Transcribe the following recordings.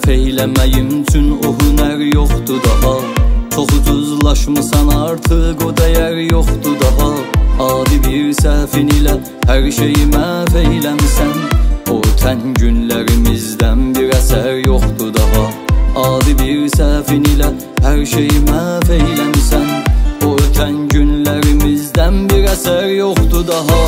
eyləməyim üçün o hünər yoxdur daha. Çox ucuzlaşmısan artıq, o dəyər yoxdur daha. Adi bir səhvin ilə hər şeyi məhv eyləmsən. O tən günlərimizdən bir əsər yoxdur daha. Adi bir səhvin ilə hər şeyi məhv eyləmsən. O tən günlərimizdən bir əsər yoxdur daha.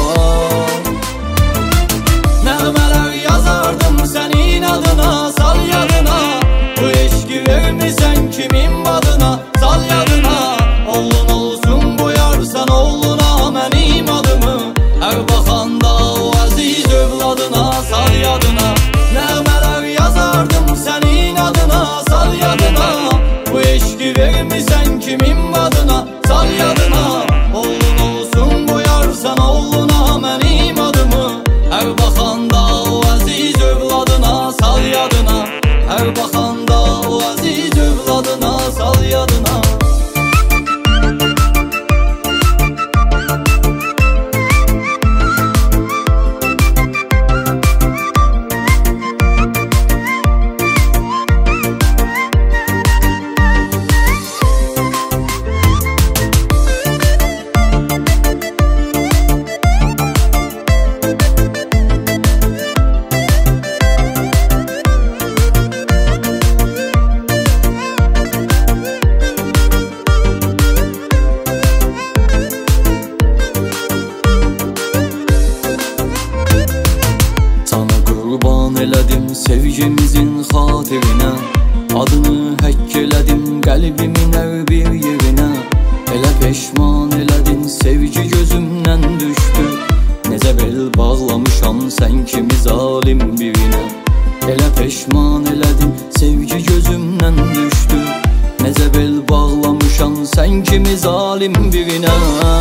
Nəğmələr yazardım sənin adına, sal yadına. Bu eşqi vermisən kimin adına, sal yadına. Oğlun olsun boyarsan oğluna mənim adımı. Hər baxanda o əziz övladına, sal yadına. Nəğmələr yazardım sənin adına, sal yadına. Bu eşqi vermisən kimin adına, sal yadına. Oğlun olsun boyarsan oğluna mənim adımı. Hər baxanda o əziz övladına, sal yadına. Hər baxanda o əziz övladına, sal yadına. Elədim sevgimizin xatirinə. Adını həkk elədim qəlbimin hər bir yerinə. Elə peşman elədin sevgi gözümdən düşdü. Necə bel bağlamışam sən kimi zalim birinə. Elə peşman elədin sevgi gözümdən düşdü. Necə bel bağlamışam sən kimi zalim birinə.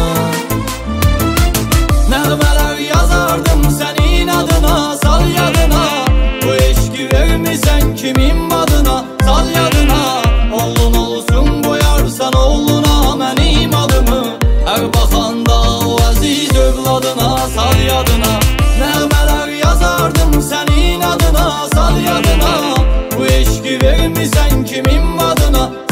Nəğmələr yazardım sənin adına, sal yadına. Bu eşqi vermisən kimin adına, sal yadına. Oğlun olsun boyarsan oğluna mənim adımı. Hər baxanda o əziz övladına, sal yadına. Nəğmələr yazardım sənin adına, sal yadına. Bu eşqi vermisən kimin adına,